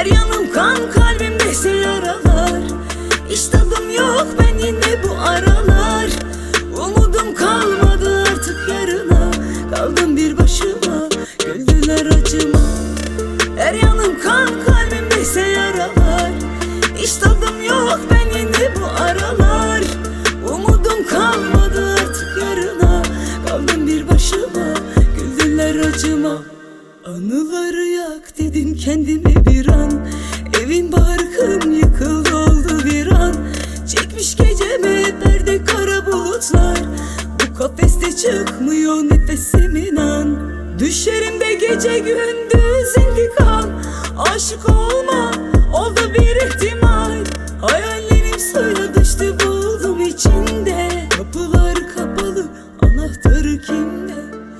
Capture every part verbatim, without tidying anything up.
Her yanım kan, kalbimdeyse yaralar. Hiç tadım yok ben yine bu aralar. Umudum kalmadı artık yarına. Kaldım bir başıma, güldüler acıma. Her yanım kan, kalbimdeyse yaralar. Hiç tadım yok ben yine bu aralar. Umudum kalmadı artık yarına. Kaldım bir başıma, güldüler acıma. Anıları yak dedim kendime bir an. Evin barkım yıkıldı oldu bir an. Çekmiş geceme perde kara bulutlar. Bu kafeste çıkmıyor nefesim inan. Düşerim de gece gündüz intikam. Aşık olma oldu bir ihtimal. Hayallerim suya düştü buldum içinde. Kapılar kapalı, anahtarı kimde?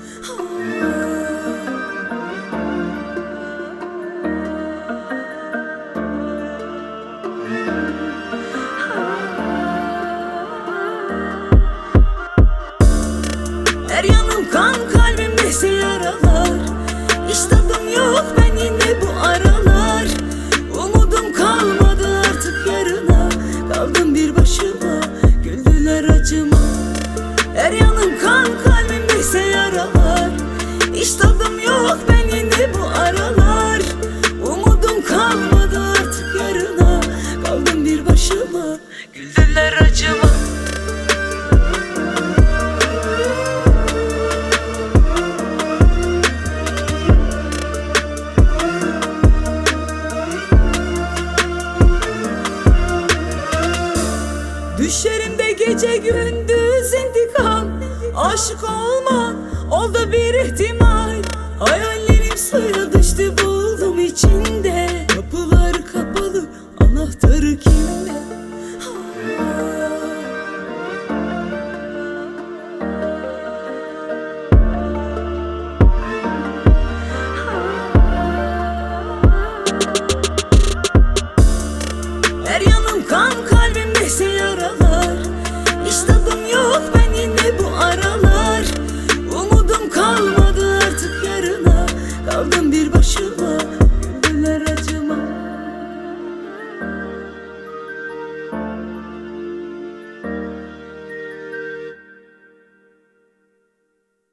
Her yanım kan, kalbimdeyse yaralar. Hiç tadım yok ben yine bu aralar. Umudum kalmadı artık yarına. Kaldım bir başıma, güldüler acıma. Her yanım kan, kalbimdeyse yaralar. Hiç tadım yok ben yine bu aralar. Umudum kalmadı artık yarına. Kaldım bir başıma, güldüler acıma. Düşerim de gece gündüz intikam. Aşık olma oldu bir ihtimal. Hayallerim suya düştü.